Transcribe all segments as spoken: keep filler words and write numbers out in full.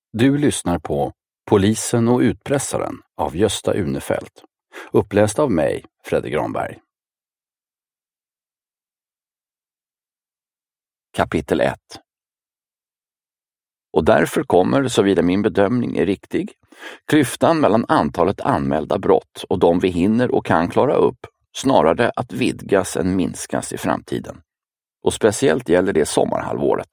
Du lyssnar på Polisen och utpressaren av Gösta Unefelt. Uppläst av mig, Fredrik Granberg. Kapitel ett. Och därför kommer, såvida min bedömning är riktig, klyftan mellan antalet anmälda brott och de vi hinner och kan klara upp snarare att vidgas än minskas i framtiden. Och speciellt gäller det sommarhalvåret.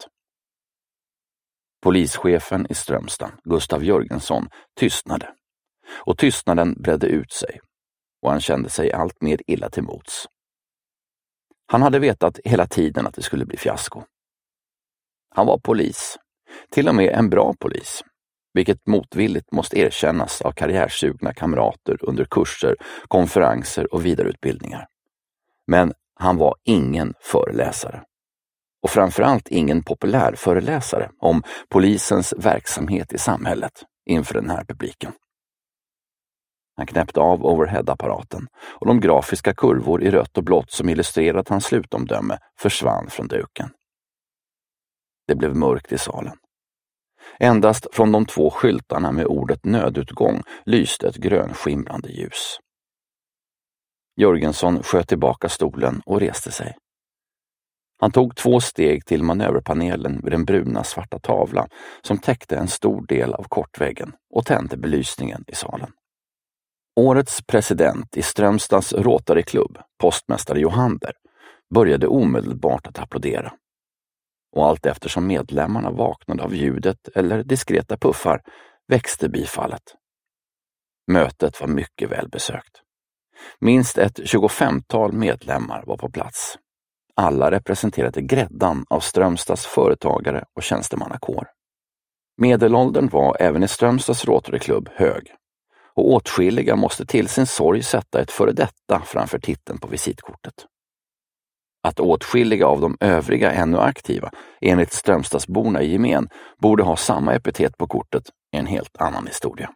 Polischefen i Strömstad, Gustav Jörgensson, tystnade. Och tystnaden bredde ut sig. Och han kände sig allt mer illa till mots. Han hade vetat hela tiden att det skulle bli fiasko. Han var polis. Till och med en bra polis. Vilket motvilligt måste erkännas av karriärsugna kamrater under kurser, konferenser och vidareutbildningar. Men han var ingen föreläsare. Och framförallt ingen populär föreläsare om polisens verksamhet i samhället inför den här publiken. Han knäppte av overhead-apparaten och de grafiska kurvor i rött och blått som illustrerat hans slutomdöme försvann från duken. Det blev mörkt i salen. Endast från de två skyltarna med ordet nödutgång lyste ett grönskimrande ljus. Jörgensson sköt tillbaka stolen och reste sig. Han tog två steg till manöverpanelen med den bruna svarta tavla som täckte en stor del av kortväggen och tände belysningen i salen. Årets president i Strömstads Rotary-klubb, postmästare Johander, började omedelbart att applådera. Och allt eftersom medlemmarna vaknade av ljudet eller diskreta puffar växte bifallet. Mötet var mycket välbesökt. Minst ett tjugofemtal medlemmar var på plats. Alla representerade gräddan av Strömstads företagare och tjänstemannakår. Medelåldern var även i Strömstads Rotary-klubb hög. Och åtskilliga måste till sin sorg sätta ett före detta framför titeln på visitkortet. Att åtskilliga av de övriga ännu aktiva, enligt Strömstadsborna i gemen, borde ha samma epitet på kortet är en helt annan historia.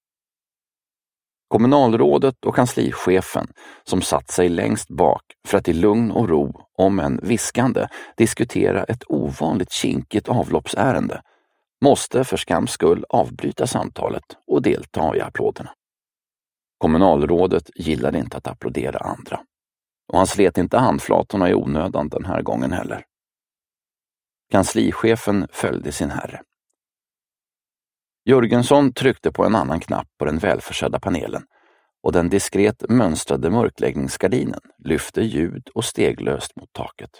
Kommunalrådet och kanslichefen, som satt sig längst bak för att i lugn och ro, om en viskande, diskutera ett ovanligt kinkigt avloppsärende, måste för skams skull avbryta samtalet och delta i applåderna. Kommunalrådet gillade inte att applådera andra. Och han slet inte handflatorna i onödan den här gången heller. Kanslichefen följde sin herre. Jörgensson tryckte på en annan knapp på den välförsedda panelen och den diskret mönstrade mörkläggningsgardinen lyfte ljud och steglöst mot taket.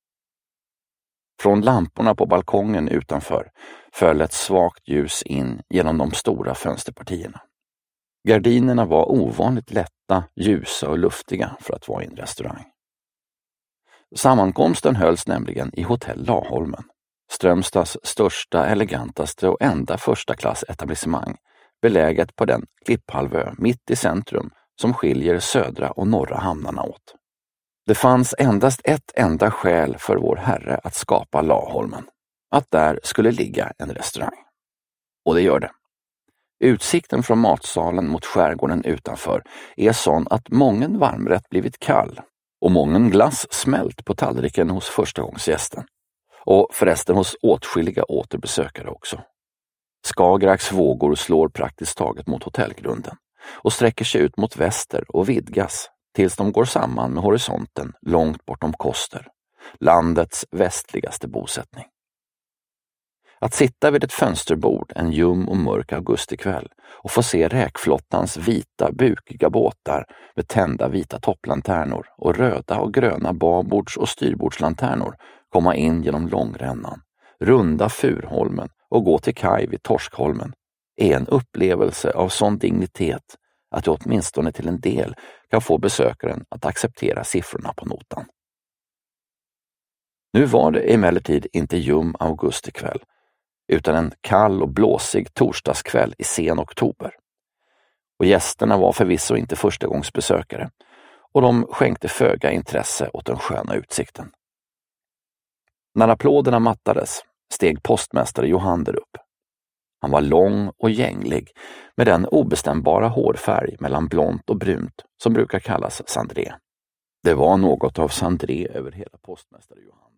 Från lamporna på balkongen utanför föll ett svagt ljus in genom de stora fönsterpartierna. Gardinerna var ovanligt lätta, ljusa och luftiga för att vara i en restaurang. Sammankomsten hölls nämligen i hotell Laholmen, Strömstads största, elegantaste och enda första klass etablissemang, beläget på den klipphalvö mitt i centrum som skiljer södra och norra hamnarna åt. Det fanns endast ett enda skäl för vår herre att skapa Laholmen, att där skulle ligga en restaurang. Och det gör det. Utsikten från matsalen mot skärgården utanför är sån att mången varmrätt blivit kall och mången glass smält på tallriken hos förstagångsgästen. Och förresten hos åtskilliga återbesökare också. Skagerraks vågor slår praktiskt taget mot hotellgrunden och sträcker sig ut mot väster och vidgas tills de går samman med horisonten långt bortom Koster, landets västligaste bosättning. Att sitta vid ett fönsterbord en ljum och mörk augustikväll och få se räkflottans vita, bukiga båtar med tända vita topplanternor och röda och gröna babords- och styrbordslanternor komma in genom långrännan, runda Furholmen och gå till kaj vid Torskholmen är en upplevelse av sån dignitet att det åtminstone till en del kan få besökaren att acceptera siffrorna på notan. Nu var det emellertid inte ljum augustikväll, utan en kall och blåsig torsdagskväll i sen oktober. Och gästerna var förvisso inte förstagångsbesökare, och de skänkte föga intresse åt den sköna utsikten. När applåderna mattades steg postmästare Johander upp. Han var lång och gänglig med den obestämbara hårfärg mellan blont och brunt som brukar kallas sandré. Det var något av sandré över hela postmästare Johander.